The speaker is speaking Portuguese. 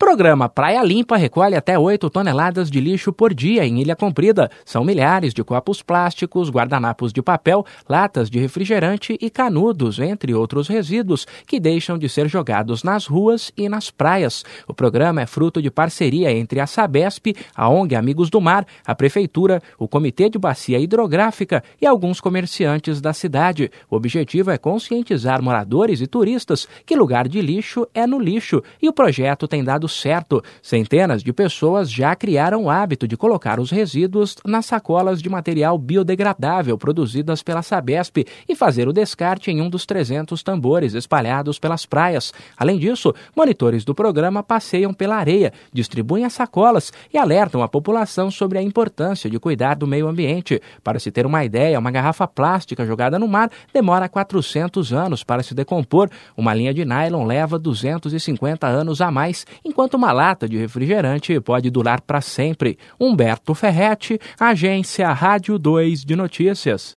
programa Praia Limpa recolhe até 8 toneladas de lixo por dia em Ilha Comprida. São milhares de copos plásticos, guardanapos de papel, latas de refrigerante e canudos, entre outros resíduos, que deixam de ser jogados nas ruas e nas praias. O programa é fruto de parceria entre a Sabesp, a ONG Amigos do Mar, a Prefeitura, o Comitê de Bacia Hidrográfica e alguns comerciantes da cidade. O objetivo é conscientizar moradores e turistas que lugar de lixo é no lixo, e o projeto tem dado certo. Centenas de pessoas já criaram o hábito de colocar os resíduos nas sacolas de material biodegradável produzidas pela Sabesp e fazer o descarte em um dos 300 tambores espalhados pelas praias. Além disso, monitores do programa passeiam pela areia, distribuem as sacolas e alertam a população sobre a importância de cuidar do meio ambiente. Para se ter uma ideia, uma garrafa plástica jogada no mar demora 400 anos para se decompor. Uma linha de nylon leva 250 anos a mais, enquanto uma lata de refrigerante pode durar para sempre. Humberto Ferretti, Agência Rádio 2 de Notícias.